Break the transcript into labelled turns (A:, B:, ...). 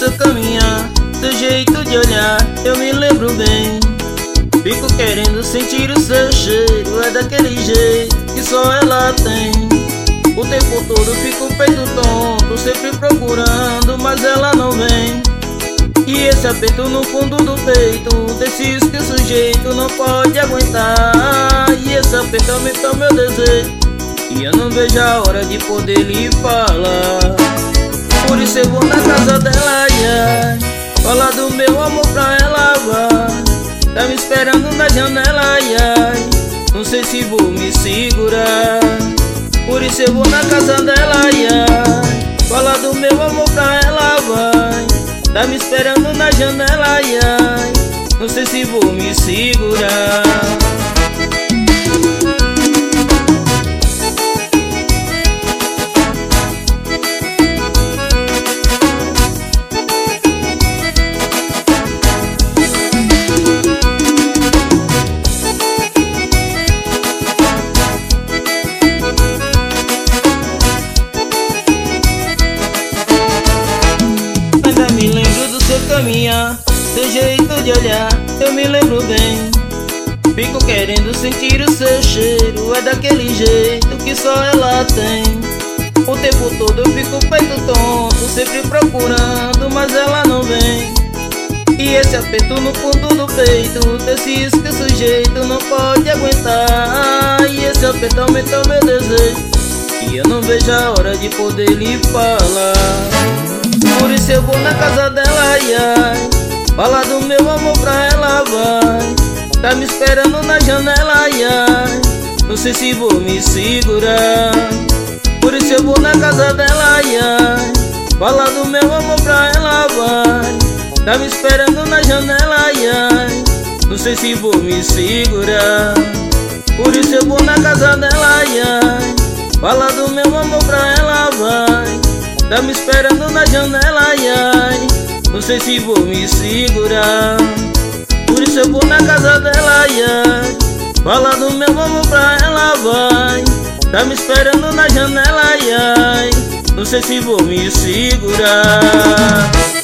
A: seu caminhar, seu jeito de olhar, eu me lembro bem. Fico querendo sentir o seu cheiro, é daquele jeito que só ela tem. O tempo todo fico peito tonto, sempre procurando, mas ela não vem. E esse aperto no fundo do peito, desses que o sujeito não pode aguentar. E esse aperto aumenta meu desejo, e eu não vejo a hora de poder lhe falar. Por isso eu vou na casa dela, ai, falar do meu amor pra ela, vai. Tá me esperando na janela, ai, não sei se vou me segurar. Por isso eu vou na casa dela, ai, falar do meu amor pra ela, vai. Tá me esperando na janela, ai, não sei se vou me segurar. Me lembro do seu caminhar, seu jeito de olhar, eu me lembro bem. Fico querendo sentir o seu cheiro, é daquele jeito que só ela tem. O tempo todo eu fico peito tonto, sempre procurando, mas ela não vem. E esse aperto no fundo do peito, desses que o sujeito não pode aguentar. E esse aperto aumenta o meu desejo, e eu não vejo a hora de poder lhe falar. Por isso eu vou na casa dela, ai, ai, falar do meu amor pra ela, vai. Tá me esperando na janela, ai, ai, não sei se vou me segurar. Por isso eu vou na casa dela, ai, ai, falar do meu amor pra ela, vai. Tá me esperando na janela, ai, ai, não sei se vou me segurar. Por isso eu vou na casa dela, ai, ai, falar do meu amor pra ela, vai. Tá me esperando na janela, ai, ai, não sei se vou me segurar. Por isso eu vou na casa dela, ai, ai, falar do meu amor pra ela, vai. Tá me esperando na janela, ai, ai, não sei se vou me segurar.